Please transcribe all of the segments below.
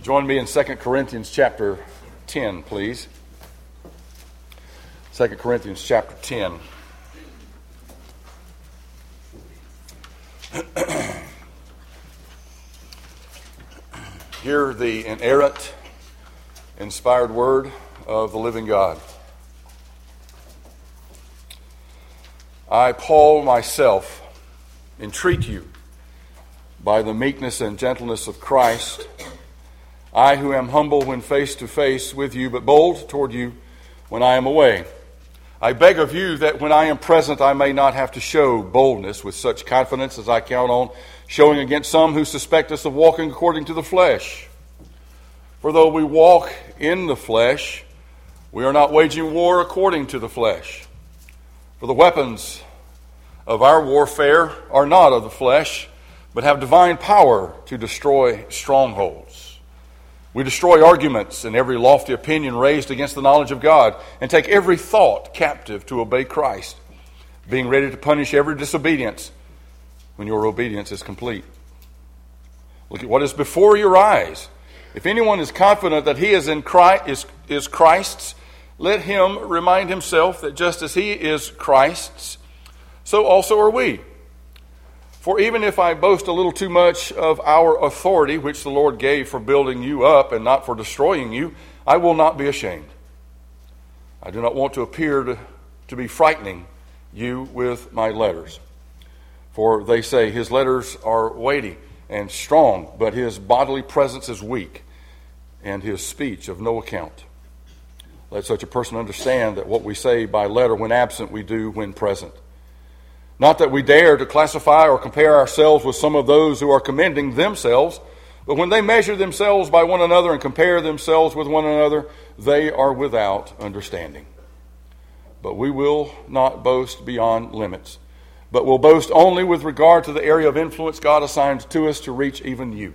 Join me in 2 Corinthians chapter 10, please. 2 Corinthians chapter 10. Hear the inerrant, inspired word of the living God. I, Paul, myself, entreat you by the meekness and gentleness of Christ, I who am humble when face to face with you, but bold toward you when I am away. I beg of you that when I am present I may not have to show boldness with such confidence as I count on showing against some who suspect us of walking according to the flesh. For though we walk in the flesh, we are not waging war according to the flesh. For the weapons of our warfare are not of the flesh, but have divine power to destroy strongholds. We destroy arguments and every lofty opinion raised against the knowledge of God, and take every thought captive to obey Christ, being ready to punish every disobedience when your obedience is complete. Look at what is before your eyes. If anyone is confident that he is in Christ, is Christ's, let him remind himself that just as he is Christ's, so also are we. For even if I boast a little too much of our authority, which the Lord gave for building you up and not for destroying you, I will not be ashamed. I do not want to appear to be frightening you with my letters. For they say his letters are weighty and strong, but his bodily presence is weak, and his speech of no account. Let such a person understand that what we say by letter when absent, we do when present. Not that we dare to classify or compare ourselves with some of those who are commending themselves, but when they measure themselves by one another and compare themselves with one another, they are without understanding. But we will not boast beyond limits, but will boast only with regard to the area of influence God assigned to us to reach even you.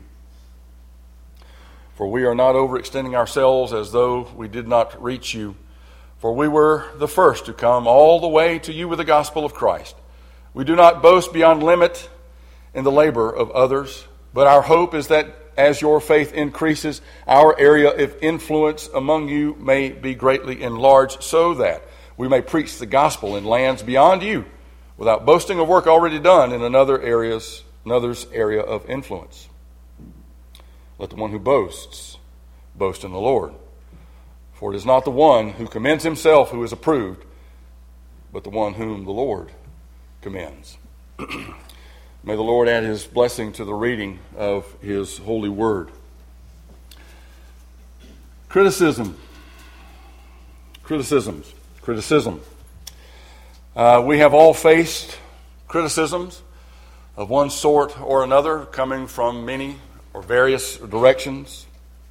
For we are not overextending ourselves as though we did not reach you, for we were the first to come all the way to you with the gospel of Christ. We do not boast beyond limit in the labor of others, but our hope is that as your faith increases, our area of influence among you may be greatly enlarged, so that we may preach the gospel in lands beyond you, without boasting of work already done in another's area of influence. Let the one who boasts boast in the Lord. For it is not the one who commends himself who is approved, but the one whom the Lord commends. May the Lord add his blessing to the reading of his holy word. Criticism. We have all faced criticisms of one sort or another, coming from many or various directions.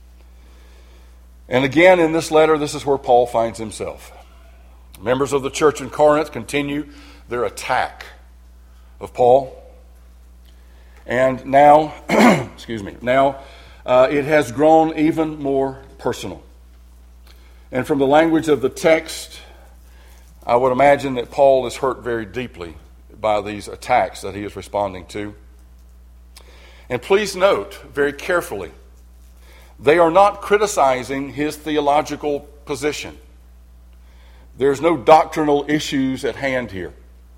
And again, in this letter, this is where Paul finds himself. Members of the church in Corinth continue their attack of Paul. And now, it has grown even more personal. And from the language of the text, I would imagine that Paul is hurt very deeply by these attacks that he is responding to. And please note very carefully, they are not criticizing his theological position. There's no doctrinal issues at hand here.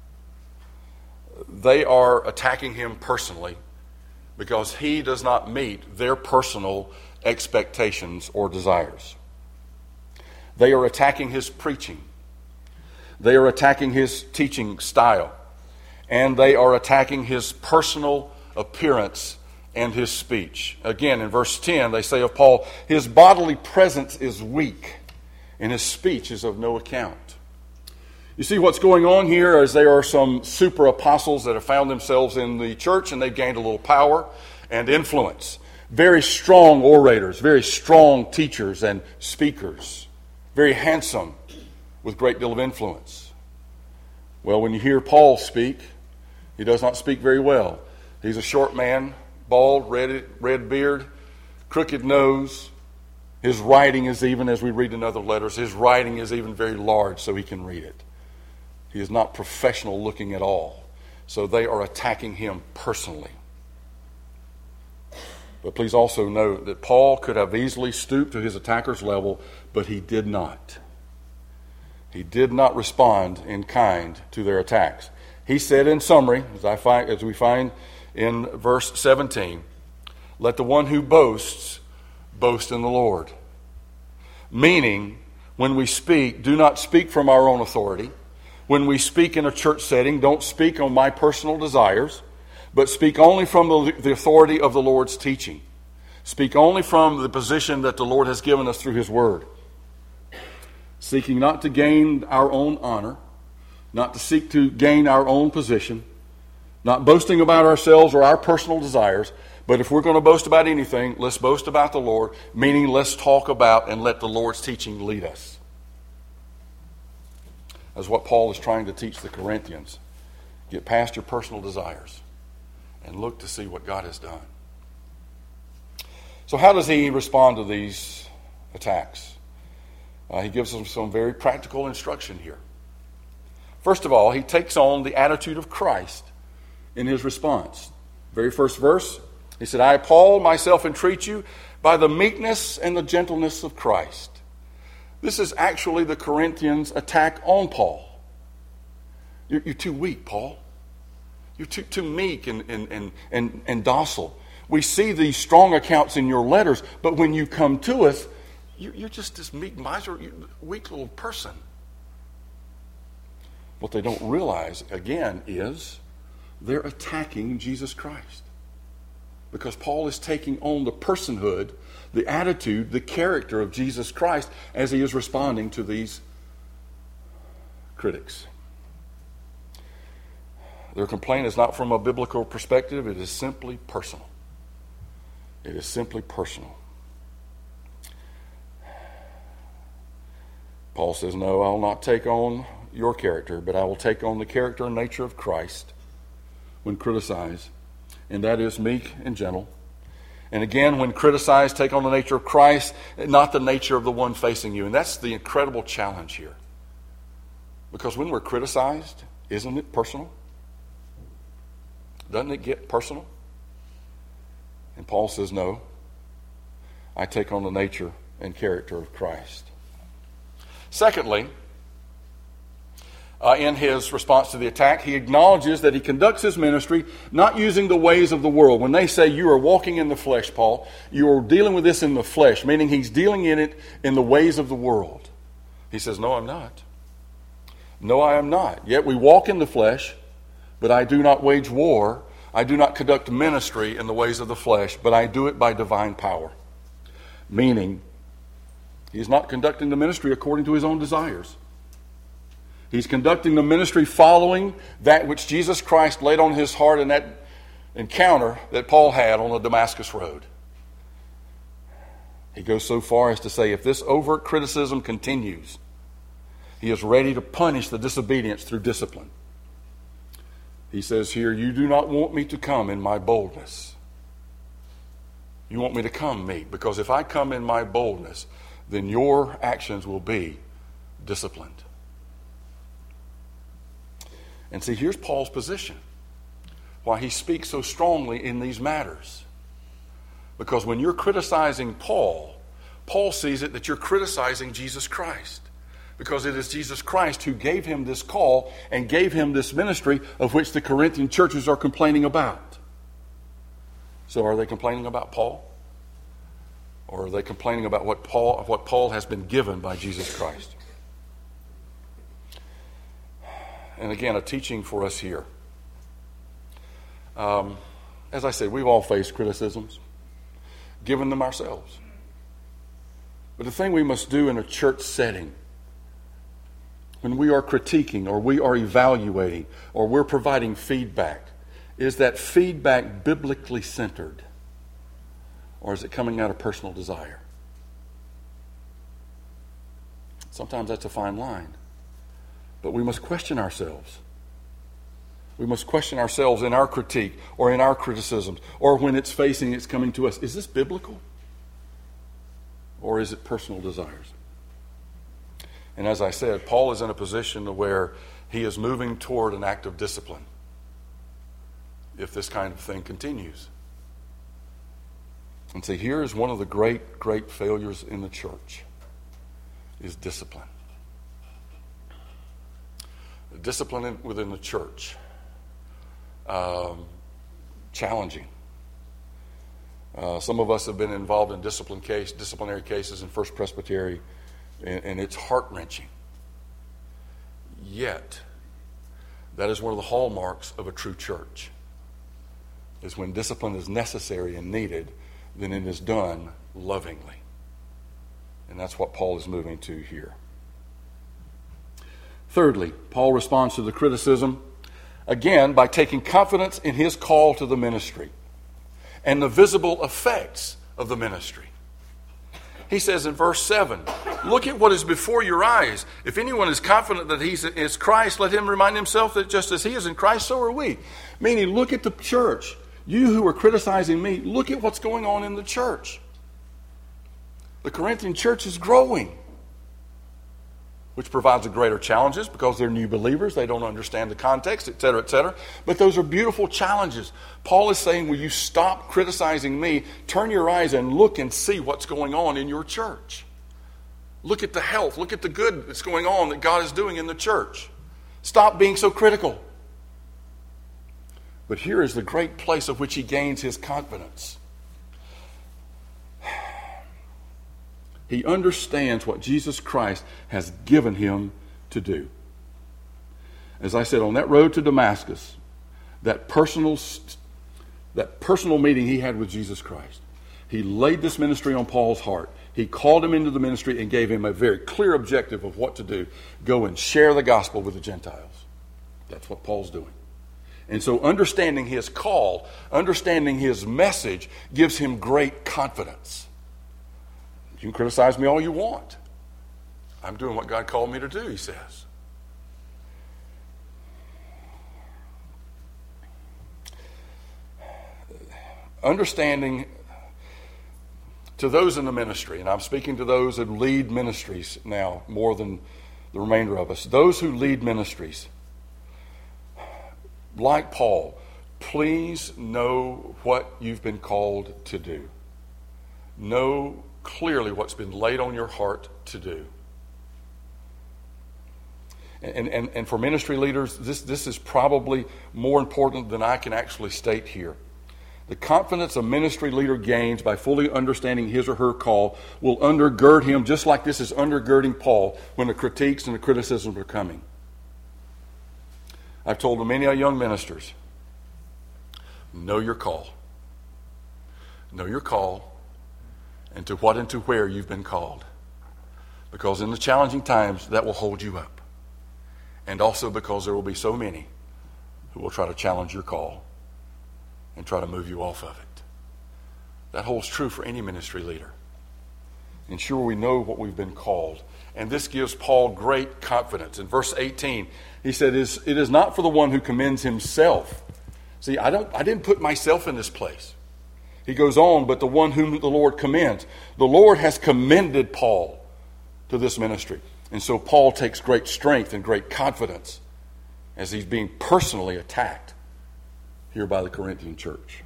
They are attacking him personally because he does not meet their personal expectations or desires. They are attacking his preaching. They are attacking his teaching style. And they are attacking his personal appearance and his speech. Again, in verse 10, they say of Paul, his bodily presence is weak, and his speech is of no account. You see what's going on here is there are some super apostles that have found themselves in the church, and they've gained a little power and influence. Very strong orators, very strong teachers and speakers. Very handsome, with a great deal of influence. Well, when you hear Paul speak, he does not speak very well. He's a short man, bald, red beard, crooked nose. His writing is even, as we read in other letters, his writing is even very large so he can read it. He is not professional looking at all. So they are attacking him personally. But please also note that Paul could have easily stooped to his attacker's level, but he did not. He did not respond in kind to their attacks. He said in summary, as we find in verse 17, "Let the one who boasts, boast in the Lord." Meaning, when we speak, do not speak from our own authority. When we speak in a church setting, don't speak on my personal desires, but speak only from the authority of the Lord's teaching. Speak only from the position that the Lord has given us through His Word. Seeking not to gain our own honor, not to seek to gain our own position, not boasting about ourselves or our personal desires, but if we're going to boast about anything, let's boast about the Lord, meaning let's talk about and let the Lord's teaching lead us. That's what Paul is trying to teach the Corinthians. Get past your personal desires and look to see what God has done. So how does he respond to these attacks? He gives them some very practical instruction here. First of all, he takes on the attitude of Christ in his response. Very first verse, he said, "I, Paul, myself entreat you by the meekness and the gentleness of Christ." This is actually the Corinthians' attack on Paul. You're too weak, Paul. You're too meek and docile. We see these strong accounts in your letters, but when you come to us, you're just this meek, miserly, weak little person. What they don't realize, again, is they're attacking Jesus Christ. Because Paul is taking on the personhood, the attitude, the character of Jesus Christ as he is responding to these critics. Their complaint is not from a biblical perspective. It is simply personal. It is simply personal. Paul says, "No, I will not take on your character, but I will take on the character and nature of Christ when criticized, and that is meek and gentle." And again, when criticized, take on the nature of Christ, not the nature of the one facing you. And that's the incredible challenge here. Because when we're criticized, isn't it personal? Doesn't it get personal? And Paul says, "No, I take on the nature and character of Christ." Secondly, in his response to the attack, he acknowledges that he conducts his ministry not using the ways of the world. When they say you are walking in the flesh, Paul, you are dealing with this in the flesh, meaning he's dealing in it in the ways of the world. He says, "No, I'm not. No, I am not. Yet we walk in the flesh, but I do not wage war. I do not conduct ministry in the ways of the flesh, but I do it by divine power." Meaning, he's not conducting the ministry according to his own desires. He's conducting the ministry following that which Jesus Christ laid on his heart in that encounter that Paul had on the Damascus Road. He goes so far as to say, if this overt criticism continues, he is ready to punish the disobedience through discipline. He says here, "You do not want me to come in my boldness. You want me to come meek, because if I come in my boldness, then your actions will be disciplined." And see, here's Paul's position, why he speaks so strongly in these matters. Because when you're criticizing Paul, Paul sees it that you're criticizing Jesus Christ. Because it is Jesus Christ who gave him this call and gave him this ministry of which the Corinthian churches are complaining about. So are they complaining about Paul? Or are they complaining about what Paul has been given by Jesus Christ? And again, a teaching for us here. As I said, we've all faced criticisms, given them ourselves. But the thing we must do in a church setting, when we are critiquing or we are evaluating or we're providing feedback, is that feedback biblically centered? Or is it coming out of personal desire? Sometimes that's a fine line. But we must question ourselves. We must question ourselves in our critique or in our criticisms or when it's coming to us. Is this biblical? Or is it personal desires? And as I said, Paul is in a position where he is moving toward an act of discipline if this kind of thing continues. And see, here is one of the great, great failures in the church, is discipline. Discipline within the church. Challenging. Some of us have been involved in disciplinary cases in First Presbytery, and it's heart-wrenching. Yet, that is one of the hallmarks of a true church, is when discipline is necessary and needed, then it is done lovingly. And that's what Paul is moving to here. Thirdly, Paul responds to the criticism, again, by taking confidence in his call to the ministry and the visible effects of the ministry. He says in verse 7, look at what is before your eyes. If anyone is confident that he is Christ, let him remind himself that just as he is in Christ, so are we. Meaning, look at the church. You who are criticizing me, look at what's going on in the church. The Corinthian church is growing, which provides a greater challenges because they're new believers. They don't understand the context, etc., etc. But those are beautiful challenges. Paul is saying, will you stop criticizing me, turn your eyes and look and see what's going on in your church. Look at the health, look at the good that's going on that God is doing in the church. Stop being so critical. But here is the great place of which he gains his confidence. He understands what Jesus Christ has given him to do. As I said, on that road to Damascus, that personal meeting he had with Jesus Christ, he laid this ministry on Paul's heart. He called him into the ministry and gave him a very clear objective of what to do. Go and share the gospel with the Gentiles. That's what Paul's doing. And so understanding his call, understanding his message, gives him great confidence. You can criticize me all you want. I'm doing what God called me to do, he says. Understanding to those in the ministry, and I'm speaking to those that lead ministries now more than the remainder of us, those who lead ministries, like Paul, please know what you've been called to do. Know clearly what's been laid on your heart to do. And for ministry leaders, this is probably more important than I can actually state here. The confidence a ministry leader gains by fully understanding his or her call will undergird him just like this is undergirding Paul when the critiques and the criticisms are coming. I've told many young ministers, know your call. Know your call and to what and to where you've been called. Because in the challenging times, that will hold you up. And also because there will be so many who will try to challenge your call and try to move you off of it. That holds true for any ministry leader. Ensure we know what we've been called. And this gives Paul great confidence. In verse 18, he said, it is not for the one who commends himself. See, I didn't put myself in this place. He goes on, but the one whom the Lord commends. The Lord has commended Paul to this ministry. And so Paul takes great strength and great confidence as he's being personally attacked here by the Corinthian church.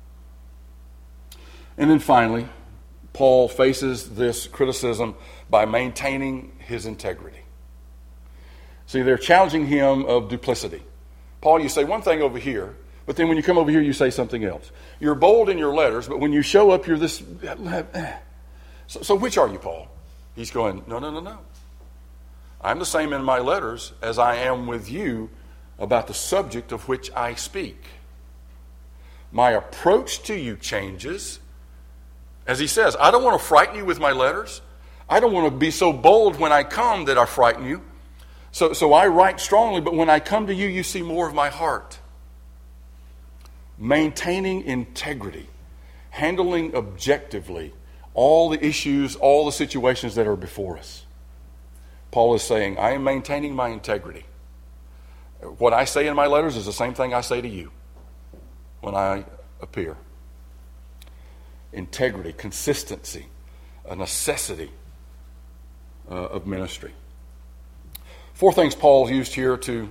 And then finally, Paul faces this criticism by maintaining his integrity. See, they're challenging him of duplicity. Paul, you say one thing over here, but then when you come over here, you say something else. You're bold in your letters, but when you show up, you're this. So which are you, Paul? He's going, no. I'm the same in my letters as I am with you about the subject of which I speak. My approach to you changes. As he says, I don't want to frighten you with my letters. I don't want to be so bold when I come that I frighten you. So I write strongly, but when I come to you, you see more of my heart. Maintaining integrity, handling objectively all the issues, all the situations that are before us. Paul is saying, I am maintaining my integrity. What I say in my letters is the same thing I say to you when I appear. Integrity, consistency, a necessity of ministry. 4 things Paul's used here to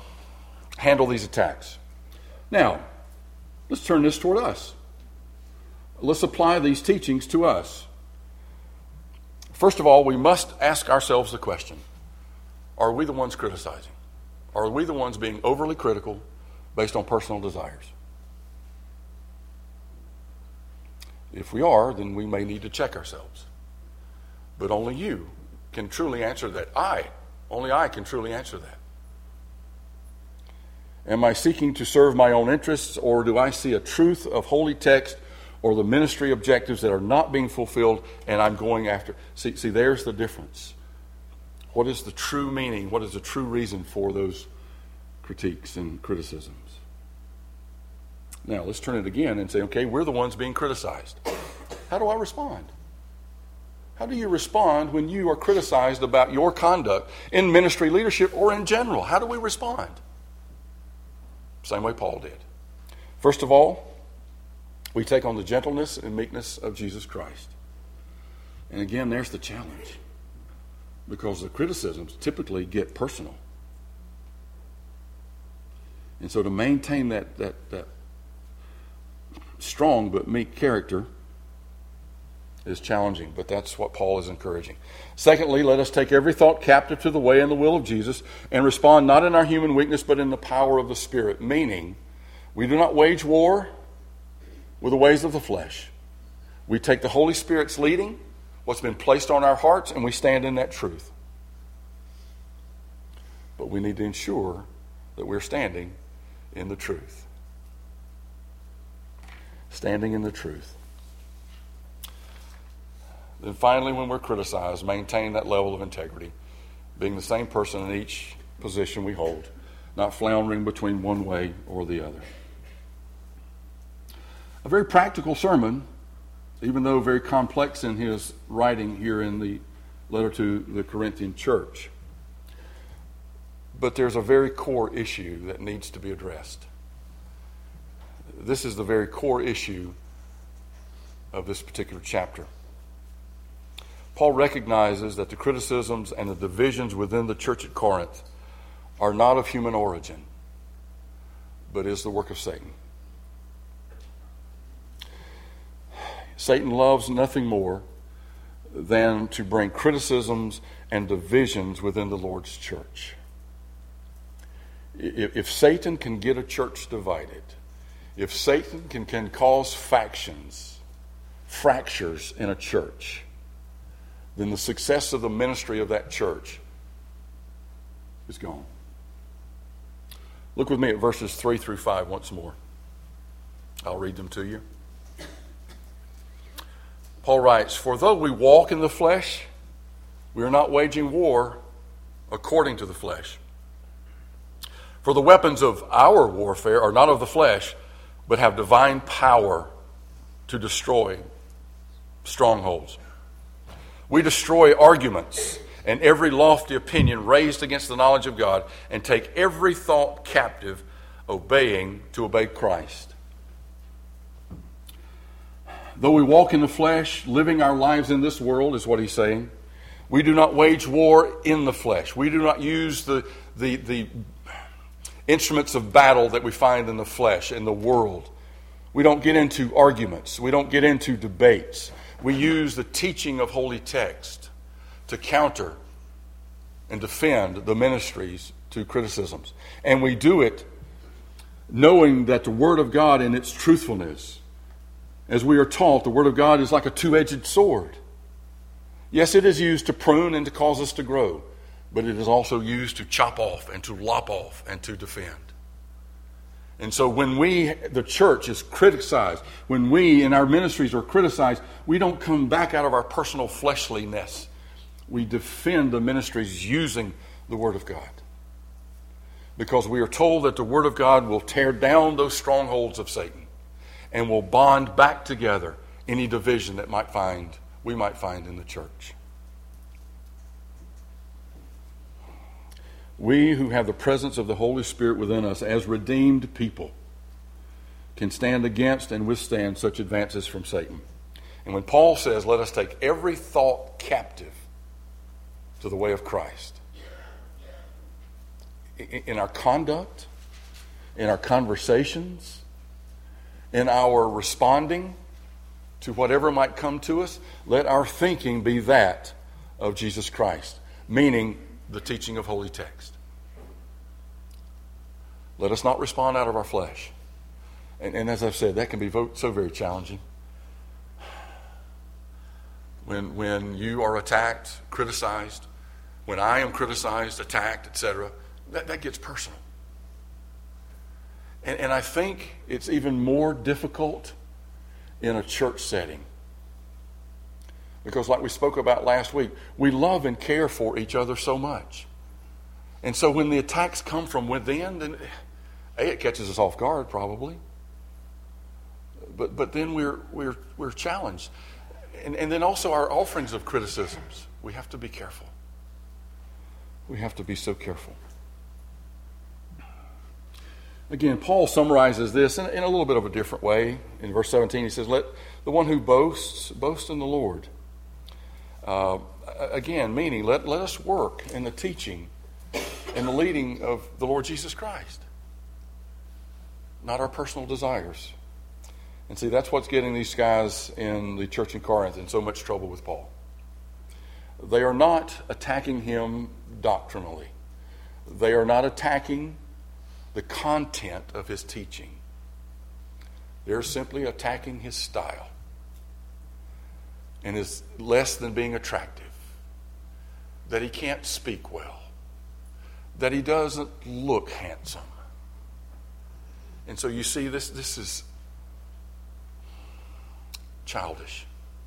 handle these attacks. Now, let's turn this toward us. let's apply these teachings to us. First of all, we must ask ourselves the question, are we the ones criticizing? Are we the ones being overly critical based on personal desires? If we are, then we may need to check ourselves. But only you can truly answer that. Only I can truly answer that. Am I seeking to serve my own interests, or do I see a truth of holy text or the ministry objectives that are not being fulfilled and I'm going after? See, there's the difference. What is the true meaning? What is the true reason for those critiques and criticisms? Now, let's turn it again and say, okay, we're the ones being criticized. How do I respond? How do you respond when you are criticized about your conduct in ministry leadership or in general? How do we respond? Same way Paul did. First of all, we take on the gentleness and meekness of Jesus Christ. And again, there's the challenge. Because the criticisms typically get personal. And so to maintain that strong but meek character is challenging, but that's what Paul is encouraging. Secondly, let us take every thought captive to the way and the will of Jesus and respond not in our human weakness but in the power of the Spirit, meaning we do not wage war with the ways of the flesh. We take the Holy Spirit's leading, what's been placed on our hearts, and we stand in that truth. But we need to ensure that we're standing in the truth. Standing in the truth. Then finally, when we're criticized, maintain that level of integrity, being the same person in each position we hold, not floundering between one way or the other. A very practical sermon, even though very complex in his writing here in the letter to the Corinthian church. But there's a very core issue that needs to be addressed. This is the very core issue of this particular chapter. Paul recognizes that the criticisms and the divisions within the church at Corinth are not of human origin, but is the work of Satan. Satan loves nothing more than to bring criticisms and divisions within the Lord's church. If Satan can get a church divided, if Satan can cause factions, fractures in a church, then the success of the ministry of that church is gone. Look with me at verses 3 through 5 once more. I'll read them to you. Paul writes, "For though we walk in the flesh, we are not waging war according to the flesh. For the weapons of our warfare are not of the flesh, but have divine power to destroy strongholds. We destroy arguments and every lofty opinion raised against the knowledge of God, and take every thought captive, obey Christ." Though we walk in the flesh, living our lives in this world, is what he's saying, we do not wage war in the flesh. We do not use the instruments of battle that we find in the flesh, in the world. We don't get into arguments. We don't get into debates. We use the teaching of holy text to counter and defend the ministries to criticisms. And we do it knowing that the Word of God in its truthfulness, as we are taught, the Word of God is like a two-edged sword. Yes, it is used to prune and to cause us to grow, but it is also used to chop off and to lop off and to defend. And so when the church is criticized, when we in our ministries are criticized, we don't come back out of our personal fleshliness. We defend the ministries using the Word of God. Because we are told that the Word of God will tear down those strongholds of Satan and will bond back together any division that we might find in the church. We who have the presence of the Holy Spirit within us as redeemed people can stand against and withstand such advances from Satan. And when Paul says, let us take every thought captive to the way of Christ, in our conduct, in our conversations, in our responding, to whatever might come to us, let our thinking be that of Jesus Christ, meaning the teaching of Holy Text. Let us not respond out of our flesh. And as I've said, that can be so very challenging. When you are attacked, criticized, when I am criticized, attacked, etc., that gets personal. And I think it's even more difficult in a church setting. Because like we spoke about last week, we love and care for each other so much. And so when the attacks come from within, then it catches us off guard probably. But then we're challenged. And then also our offerings of criticisms. We have to be careful. We have to be so careful. Again, Paul summarizes this in a little bit of a different way. In verse 17, he says, let the one who boasts, boast in the Lord. Again, meaning, let us work in the teaching and the leading of the Lord Jesus Christ. Not our personal desires. And see, that's what's getting these guys in the church in Corinth in so much trouble with Paul. They are not attacking him doctrinally. They are not attacking the content of his teaching. They're simply attacking his style and his less than being attractive, that he can't speak well, that he doesn't look handsome. And so you see, this is childish.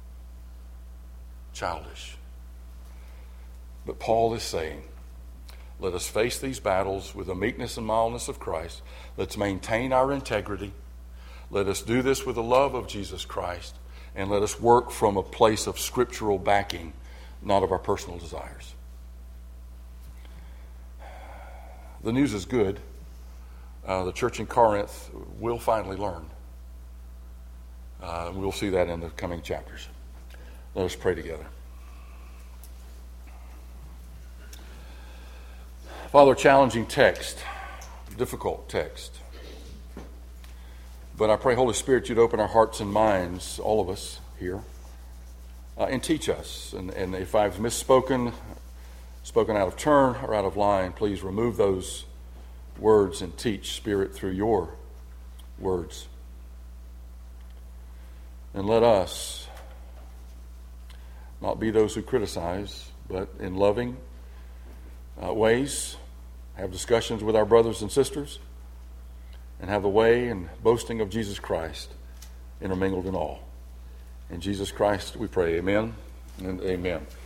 Childish. But Paul is saying, let us face these battles with the meekness and mildness of Christ. Let's maintain our integrity. Let us do this with the love of Jesus Christ. And let us work from a place of scriptural backing, not of our personal desires. The news is good. The church in Corinth will finally learn. We'll see that in the coming chapters. Let us pray together. Father, challenging text, difficult text. But I pray, Holy Spirit, you'd open our hearts and minds, all of us here, and teach us. And if I've misspoken, spoken out of turn or out of line, please remove those words and teach, Spirit, through your words. And let us not be those who criticize, but in loving ways, have discussions with our brothers and sisters, and have the way and boasting of Jesus Christ intermingled in all. In Jesus Christ we pray, amen and amen.